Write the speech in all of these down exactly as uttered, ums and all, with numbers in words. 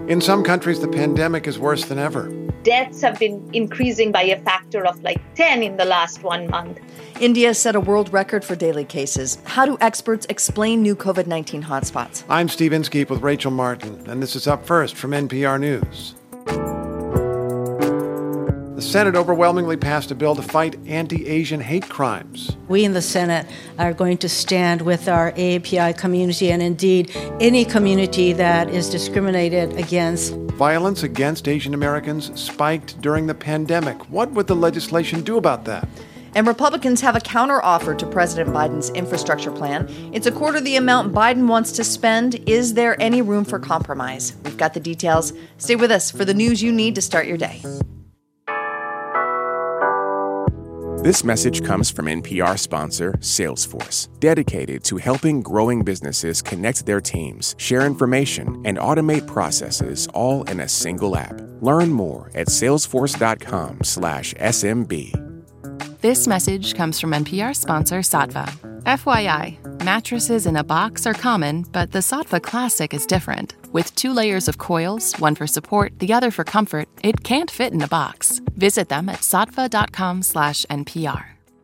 In some countries, the pandemic is worse than ever. Deaths have been increasing by a factor of like ten in the last one month. India set a world record for daily cases. How do experts explain new covid nineteen hotspots? I'm Steve Inskeep with Rachel Martin, and this is Up First from N P R News. The Senate overwhelmingly passed a bill to fight anti-Asian hate crimes. We in the Senate are going to stand with our A A P I community and indeed any community that is discriminated against. Violence against Asian Americans spiked during the pandemic. What would the legislation do about that? And Republicans have a counteroffer to President Biden's infrastructure plan. It's a quarter the amount Biden wants to spend. Is there any room for compromise? We've got the details. Stay with us for the news you need to start your day. This message comes from N P R sponsor Salesforce, dedicated to helping growing businesses connect their teams, share information, and automate processes all in a single app. Learn more at salesforce.com slash SMB. This message comes from N P R sponsor Saatva. F Y I, mattresses in a box are common, but the Saatva Classic is different. With two layers of coils, one for support, the other for comfort, it can't fit in a box. Visit them at saatva.com slash NPR.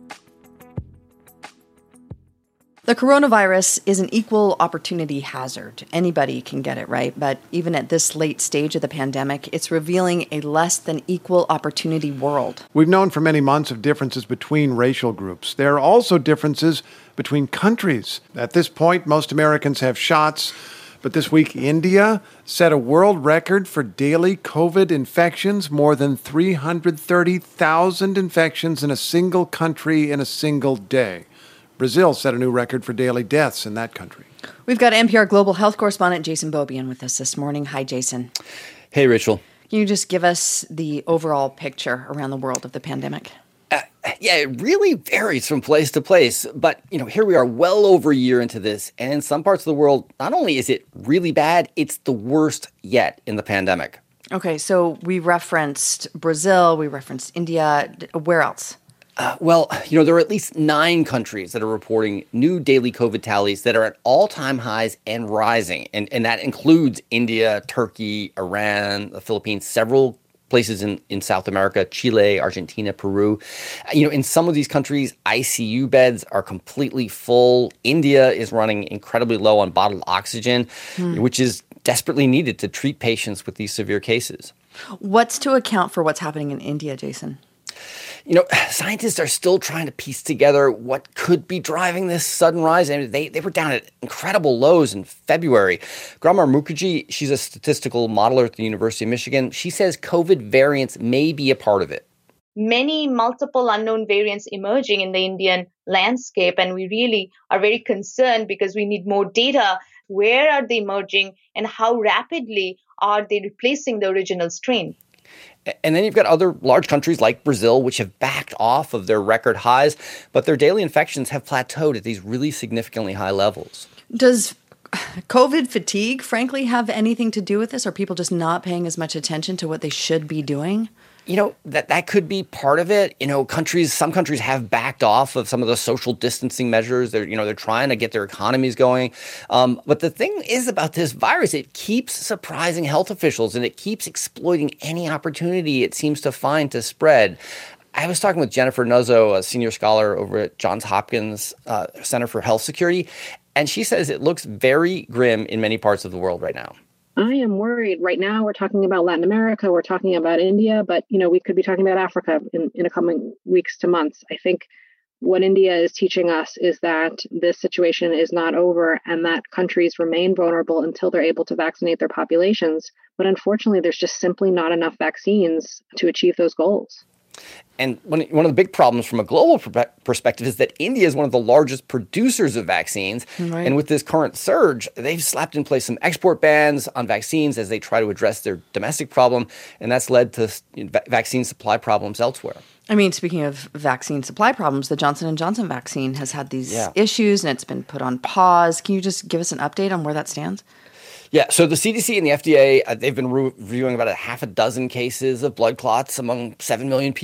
The coronavirus is an equal opportunity hazard. Anybody can get it, right? But even at this late stage of the pandemic, it's revealing a less than equal opportunity world. We've known for many months of differences between racial groups. There are also differences between countries. At this point, most Americans have shots. But this week, India set a world record for daily COVID infections, more than three hundred thirty thousand infections in a single country in a single day. Brazil set a new record for daily deaths in that country. We've got N P R Global Health correspondent Jason Beaubien with us this morning. Hi, Jason. Hey, Rachel. Can you just give us the overall picture around the world of the pandemic? Uh, yeah, it really varies from place to place. But, you know, here we are well over a year into this. And in some parts of the world, not only is it really bad, it's the worst yet in the pandemic. Okay, so we referenced Brazil, we referenced India. Where else? Uh, well, you know, there are at least nine countries that are reporting new daily COVID tallies that are at all-time highs and rising. And, and that includes India, Turkey, Iran, the Philippines, several places in, in South America, Chile, Argentina, Peru. You know, in some of these countries, I C U beds are completely full. India is running incredibly low on bottled oxygen, hmm. which is desperately needed to treat patients with these severe cases. What's to account for what's happening in India, Jason? You know, scientists are still trying to piece together what could be driving this sudden rise. I mean, they, they were down at incredible lows in February. Gramar Mukherjee, she's a statistical modeler at the University of Michigan. She says COVID variants may be a part of it. Many multiple unknown variants emerging in the Indian landscape, and we really are very concerned because we need more data. Where are they emerging and how rapidly are they replacing the original strain? And then you've got other large countries like Brazil, which have backed off of their record highs, but their daily infections have plateaued at these really significantly high levels. Does COVID fatigue, frankly, have anything to do with this? Are people just not paying as much attention to what they should be doing? You know, that, that could be part of it. You know, countries, some countries have backed off of some of the social distancing measures. They're, you know, they're trying to get their economies going. Um, but the thing is about this virus, it keeps surprising health officials and it keeps exploiting any opportunity it seems to find to spread. I was talking with Jennifer Nuzzo, a senior scholar over at Johns Hopkins uh, Center for Health Security, and she says it looks very grim in many parts of the world right now. I am worried. Right now, we're talking about Latin America, we're talking about India, but, you know, we could be talking about Africa in, in a coming weeks to months. I think what India is teaching us is that this situation is not over and that countries remain vulnerable until they're able to vaccinate their populations. But unfortunately, there's just simply not enough vaccines to achieve those goals. And one, one of the big problems from a global pr- perspective is that India is one of the largest producers of vaccines. Right. And with this current surge, they've slapped in place some export bans on vaccines as they try to address their domestic problem. And that's led to va- vaccine supply problems elsewhere. I mean, speaking of vaccine supply problems, the Johnson and Johnson vaccine has had these yeah. issues and it's been put on pause. Can you just give us an update on where that stands? Yeah, so the C D C and the F D A, uh, they've been re- reviewing about a half a dozen cases of blood clots among seven million people in the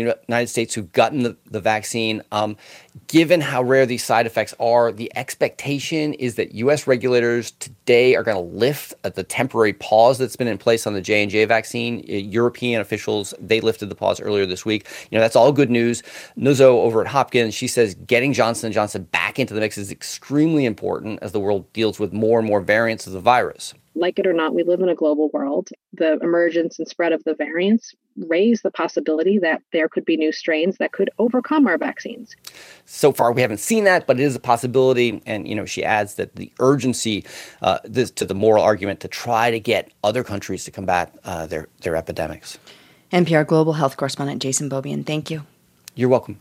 the United States who've gotten the, the vaccine. Um, given how rare these side effects are, the expectation is that U S regulators today are going to lift the temporary pause that's been in place on the J and J vaccine. European officials, they lifted the pause earlier this week. You know, that's all good news. Nuzzo over at Hopkins, she says getting Johnson and Johnson back into the mix is extremely important as the world deals with more and more variants of the virus. Like it or not, we live in a global world. The emergence and spread of the variants raise the possibility that there could be new strains that could overcome our vaccines. So far, we haven't seen that, but it is a possibility. And, you know, she adds that the urgency uh, this, to the moral argument to try to get other countries to combat uh, their, their epidemics. N P R Global Health Correspondent Jason Beaubien, thank you. You're welcome.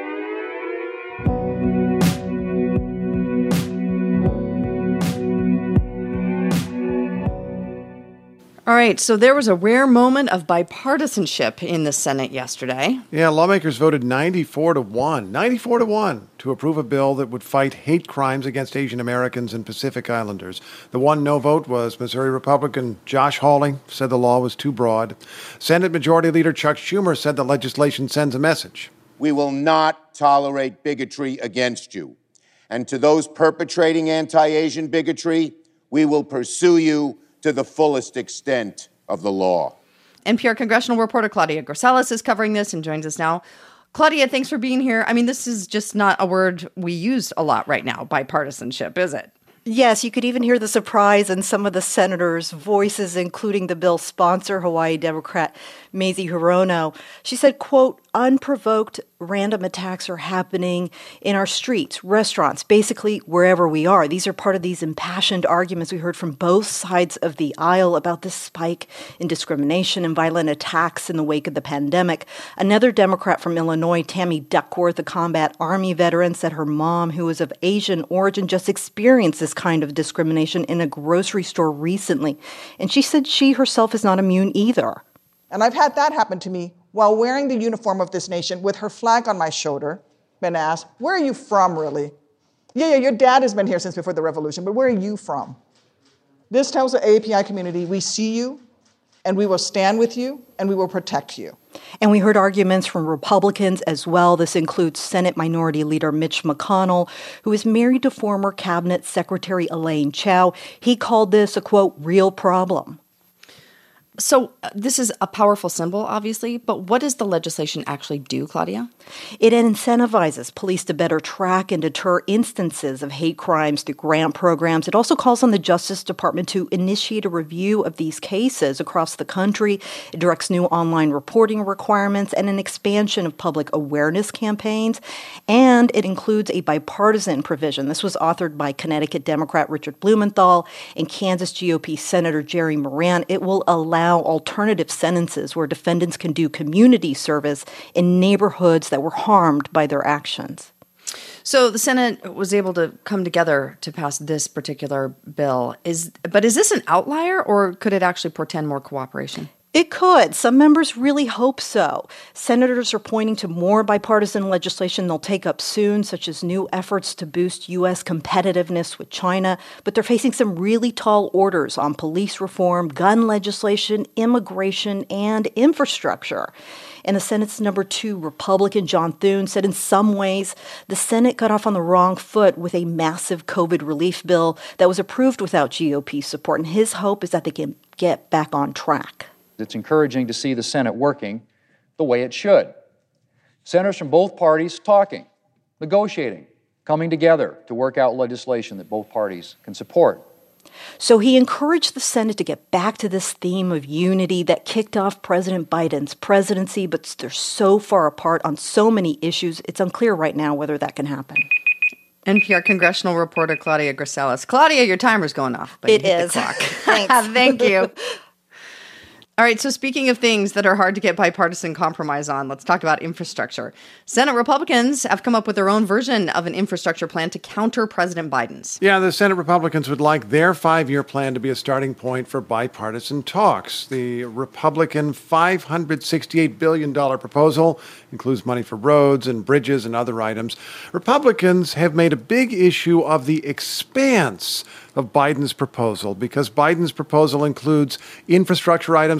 All right, so there was a rare moment of bipartisanship in the Senate yesterday. Yeah, lawmakers voted ninety-four to one, ninety-four to one to approve a bill that would fight hate crimes against Asian Americans and Pacific Islanders. The one no vote was Missouri Republican Josh Hawley, said the law was too broad. Senate Majority Leader Chuck Schumer said the legislation sends a message. We will not tolerate bigotry against you. And to those perpetrating anti-Asian bigotry, we will pursue you to the fullest extent of the law. N P R congressional reporter Claudia Grisales is covering this and joins us now. Claudia, thanks for being here. I mean, this is just not a word we use a lot right now, bipartisanship, is it? Yes, you could even hear the surprise in some of the senators' voices, including the bill's sponsor, Hawaii Democrat Mazie Hirono. She said, quote, unprovoked random attacks are happening in our streets, restaurants, basically wherever we are. These are part of these impassioned arguments we heard from both sides of the aisle about this spike in discrimination and violent attacks in the wake of the pandemic. Another Democrat from Illinois, Tammy Duckworth, a combat Army veteran, said her mom, who is of Asian origin, just experienced this kind of discrimination in a grocery store recently. And she said she herself is not immune either. And I've had that happen to me while wearing the uniform of this nation with her flag on my shoulder. Been asked, where are you from, really? Yeah, yeah, your dad has been here since before the revolution, but where are you from? This tells the A A P I community, we see you, and we will stand with you, and we will protect you. And we heard arguments from Republicans as well. This includes Senate Minority Leader Mitch McConnell, who is married to former Cabinet Secretary Elaine Chao. He called this a, quote, real problem. So uh, this is a powerful symbol, obviously, but what does the legislation actually do, Claudia? It incentivizes police to better track and deter instances of hate crimes through grant programs. It also calls on the Justice Department to initiate a review of these cases across the country. It directs new online reporting requirements and an expansion of public awareness campaigns. And it includes a bipartisan provision. This was authored by Connecticut Democrat Richard Blumenthal and Kansas G O P Senator Jerry Moran. It will allow alternative sentences where defendants can do community service in neighborhoods that were harmed by their actions. So the Senate was able to come together to pass this particular bill. Is but is this an outlier, or could it actually portend more cooperation? It could. Some members really hope so. Senators are pointing to more bipartisan legislation they'll take up soon, such as new efforts to boost U S competitiveness with China. But they're facing some really tall orders on police reform, gun legislation, immigration, and infrastructure. And the Senate's number two Republican, John Thune, said in some ways the Senate got off on the wrong foot with a massive COVID relief bill that was approved without G O P support. And his hope is that they can get back on track. It's encouraging to see the Senate working the way it should. Senators from both parties talking, negotiating, coming together to work out legislation that both parties can support. So he encouraged the Senate to get back to this theme of unity that kicked off President Biden's presidency, but they're so far apart on so many issues, it's unclear right now whether that can happen. N P R congressional reporter Claudia Grisales. Claudia, your timer's going off. But it you hit is. The clock. Thanks. Thank you. All right, so speaking of things that are hard to get bipartisan compromise on, let's talk about infrastructure. Senate Republicans have come up with their own version of an infrastructure plan to counter President Biden's. Yeah, the Senate Republicans would like their five-year plan to be a starting point for bipartisan talks. The Republican five hundred sixty-eight billion dollars proposal includes money for roads and bridges and other items. Republicans have made a big issue of the expanse of Biden's proposal because Biden's proposal includes infrastructure items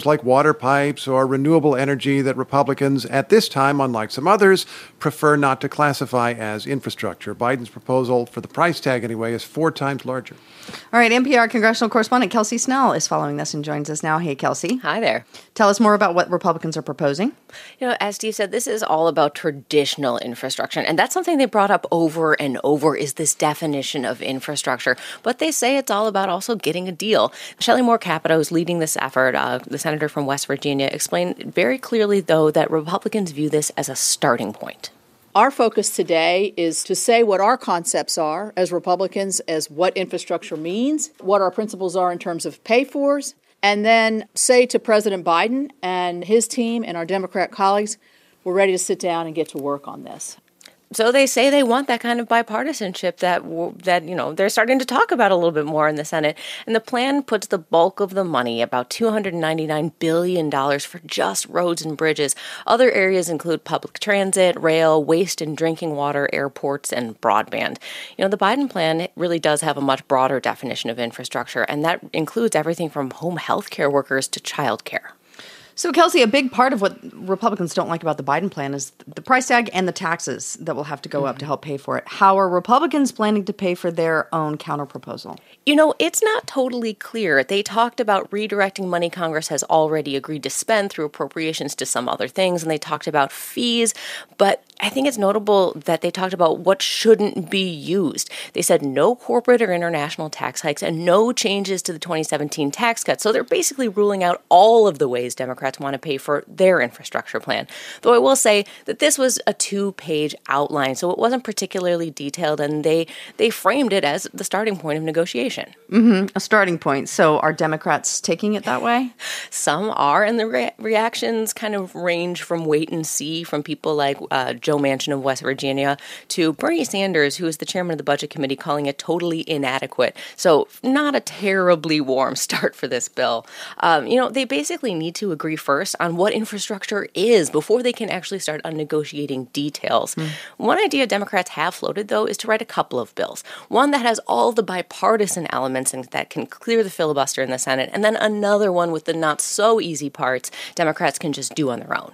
like water pipes or renewable energy that Republicans at this time, unlike some others, prefer not to classify as infrastructure. Biden's proposal, for the price tag anyway, is four times larger. All right, N P R congressional correspondent Kelsey Snell is following this and joins us now. Hey, Kelsey. Hi there. Tell us more about what Republicans are proposing. You know, as Steve said, this is all about traditional infrastructure, and that's something they brought up over and over is this definition of infrastructure. But they say it's all about also getting a deal. Shelley Moore Capito is leading this effort. Uh, the senator from West Virginia explained very clearly, though, that Republicans view this as a starting point. Our focus today is to say what our concepts are as Republicans, as what infrastructure means, what our principles are in terms of pay-fors, and then say to President Biden and his team and our Democrat colleagues, we're ready to sit down and get to work on this. So they say they want that kind of bipartisanship that, that you know, they're starting to talk about a little bit more in the Senate. And the plan puts the bulk of the money, about two hundred ninety-nine billion dollars, for just roads and bridges. Other areas include public transit, rail, waste and drinking water, airports, and broadband. You know, the Biden plan really does have a much broader definition of infrastructure, and that includes everything from home health care workers to child care. So, Kelsey, a big part of what Republicans don't like about the Biden plan is the price tag and the taxes that will have to go mm-hmm. up to help pay for it. How are Republicans planning to pay for their own counterproposal? You know, it's not totally clear. They talked about redirecting money Congress has already agreed to spend through appropriations to some other things, and they talked about fees, but I think it's notable that they talked about what shouldn't be used. They said no corporate or international tax hikes and no changes to the twenty seventeen tax cuts. So they're basically ruling out all of the ways Democrats want to pay for their infrastructure plan. Though I will say that this was a two-page outline, so it wasn't particularly detailed, and they, they framed it as the starting point of negotiation. Mm-hmm. A starting point. So are Democrats taking it that way? Some are, and the re- reactions kind of range from wait and see from people like uh, Joe Manchin of West Virginia to Bernie Sanders, who is the chairman of the Budget Committee, calling it totally inadequate. So not a terribly warm start for this bill. Um, you know, they basically need to agree first on what infrastructure is before they can actually start on negotiating details. Mm. One idea Democrats have floated, though, is to write a couple of bills. One that has all the bipartisan elements and that can clear the filibuster in the Senate, and then another one with the not-so-easy parts Democrats can just do on their own.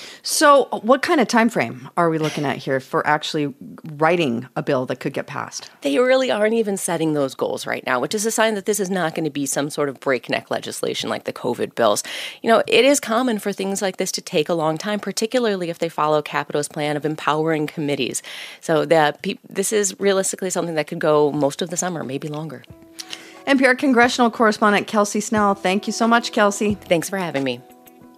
So what kind of time frame are we looking at here for actually writing a bill that could get passed? They really aren't even setting those goals right now, which is a sign that this is not going to be some sort of breakneck legislation like the COVID bills. You know, it is common for things like this to take a long time, particularly if they follow Capito's plan of empowering committees. So that pe- this is realistically something that could go most of the summer, maybe longer. N P R congressional correspondent Kelsey Snell. Thank you so much, Kelsey. Thanks for having me.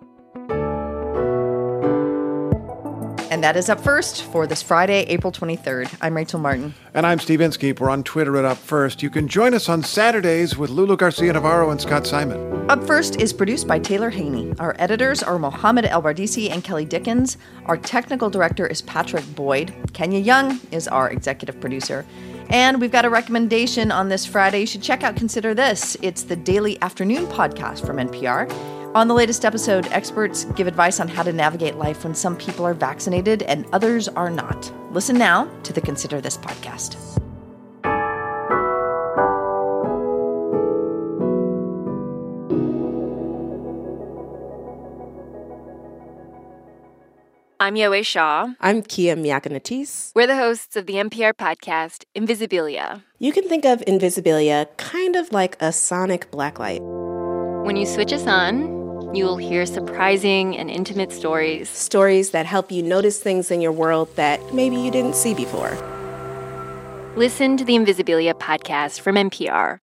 And that is Up First for this Friday, April twenty-third. I'm Rachel Martin. And I'm Steve Inskeep. We're on Twitter at Up First. You can join us on Saturdays with Lulu Garcia-Navarro and Scott Simon. Up First is produced by Taylor Haney. Our editors are Mohammed El-Bardisi and Kelly Dickens. Our technical director is Patrick Boyd. Kenya Young is our executive producer. And we've got a recommendation on this Friday. You should check out Consider This. It's the daily afternoon podcast from N P R. On the latest episode, experts give advice on how to navigate life when some people are vaccinated and others are not. Listen now to the Consider This podcast. I'm Yowei Shaw. I'm Kia Miakanatis. We're the hosts of the N P R podcast, Invisibilia. You can think of Invisibilia kind of like a sonic blacklight. When you switch us on, you'll hear surprising and intimate stories. Stories that help you notice things in your world that maybe you didn't see before. Listen to the Invisibilia podcast from N P R